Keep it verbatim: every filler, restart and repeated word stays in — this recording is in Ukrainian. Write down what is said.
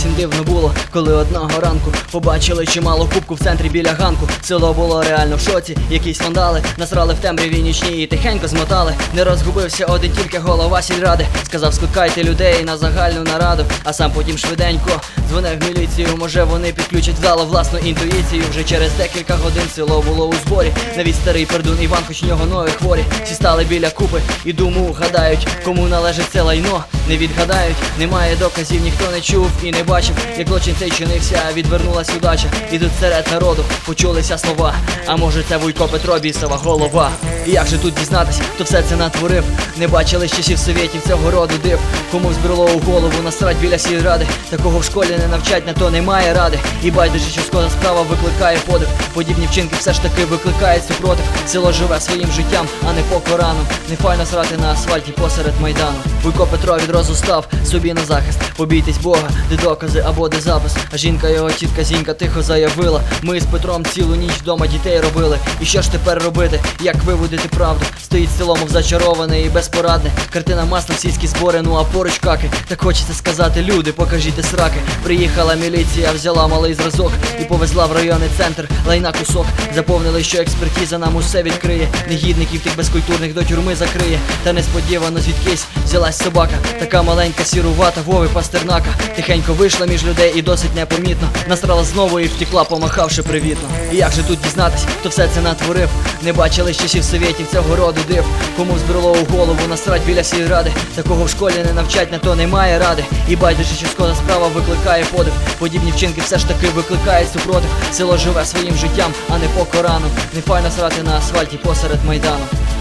всім дивно було, коли одного ранку побачили чимало кубку в центрі біля ганку. Село було реально в шоці, якісь вандали насрали в темряві нічній і тихенько змотали. Не розгубився один тільки голова сільради, сказав: скликайте людей на загальну нараду. А сам потім швиденько дзвонив в міліцію, може вони підключать вдало власну інтуїцію. Вже через декілька годин село було у зборі. Навіть старий пердун Іван, хоч у нього ноги хворі. Всі стали біля купи і думу гадають, кому належить це лайно. Не відгадають, немає доказів, ніхто не чув і не бачив, як злочин цей чинився. Відвернулась удача, і тут серед народу почулися слова: а може це Вуйко Петро, бісова голова. І як же тут дізнатись, хто все це натворив? Не бачили з часів совєтів цього роду див. Комусь брело у голову насрать біля сільради. Такого в школі не навчать, на то немає ради. І байдуже, що скоро справа викликає подив. Подібні вчинки все ж таки викликають супротив. Село живе своїм життям, а не по Корану. Не файно срати на асфальті посеред майдану. Вуйко Петро відразу став собі на захист: побійтесь Бога, де докази або де запис. А жінка його, тітка Зінька, тихо заявила: ми з Петром цілу ніч вдома дітей робили. І що ж тепер робити, як виводити правду? Стоїть село, мов зачароване і безпорадне. Картина масла, сільські збори, ну а поруч каки. Так хочеться сказати: люди, покажіть сраки. Приїхала міліція, взяла малий зразок і повезла в районний центр лайна кусок. Заповнили, що експертиза нам усе відкриє. Негідників тих безкультурних до тюрми закриє. Та несподівано звідкись взялась собака, така маленька, сірувата, Вови Пастернака. Тихенько вийшла між людей і досить непомітно насрала знову і втекла, помахавши привітно. І як же тут дізнатись, хто все це натворив? Не бачили з часів совєтів цього роду див. Кому збрело у голову насрать біля сільради. Такого в школі не навчать, на то немає ради. І байдуже, що скоро справа викликає подив. Подібні вчинки все ж таки викликають супротив. Село живе своїм життям, а не по Корану. Не файно срати на асфальті посеред майдану.